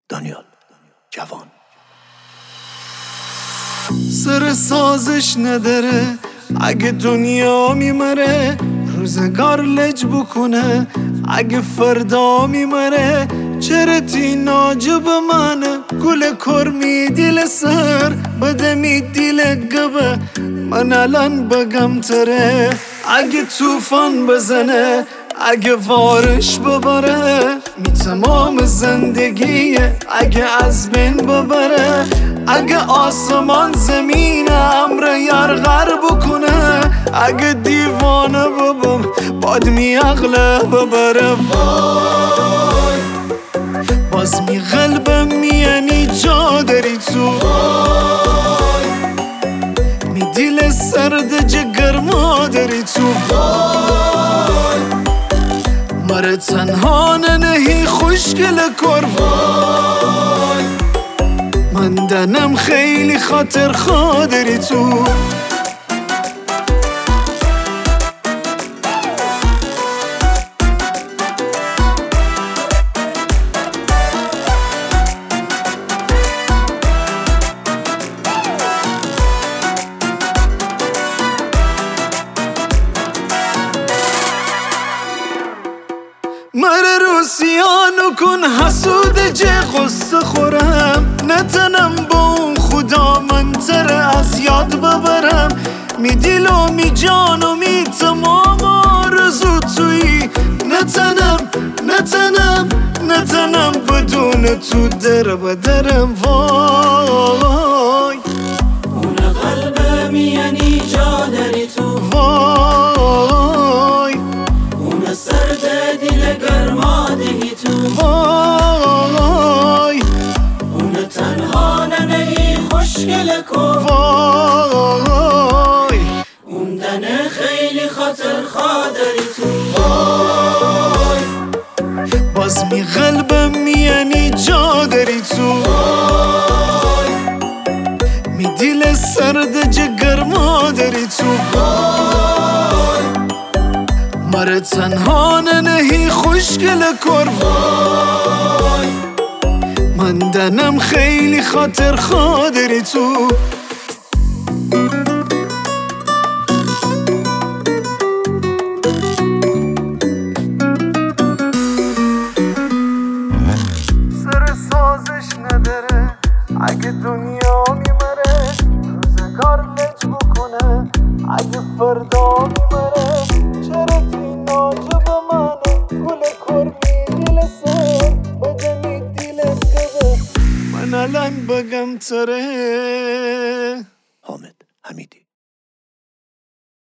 دانیال جوان. سر سازش نداره اگه دنیا میمره، روزگار لج بکنه اگه فردا میمره. چرتی ناجب منه گل کرمی دیل سر بده می دیل گبه. من الان بگم تره اگه توفان بزنه، اگه وارش ببره می تمام زندگیه اگه از بین ببره. اگه آسمان زمین امر یرغر بکنه، اگه دیوانه ببم باد می عقله ببره. وای باز می قلبم میانی جا داری تو، وای می دیل سرد جگر ما داری تو. وای مره تنها ننهی خوشگل کر، وای من دنم خیلی خاطر خادری تو. مره روسیانو کن حسود جه قصه خورم، نتنم با اون خدا منتر از یاد ببرم. می دیل و می جان و می تمام آرزو تویی، نتنم بدون تو در بدرم. وای اون قلبم یعنی جا داری تو، وای اون سرد دیل گرما دهی تو. وای اون تنها ننهی خوشگل کن، وای اون دنه خیلی خاطر خادری تو. وای باز می قلبم میانی جا داری تو، وای می دیل سرد جگر ما داری تو. وای مره تنها ننهی خوشگل کر، وای من دنم خیلی خاطر خادری تو. سر سازش نداره اگه دنیا میمره، روزگار لج بکنه اگه فردا میمره. چرا تی ناجب منه گل کرمی دیل سر بده می دیل گبه. من الان بگم تره حامد حمیدی.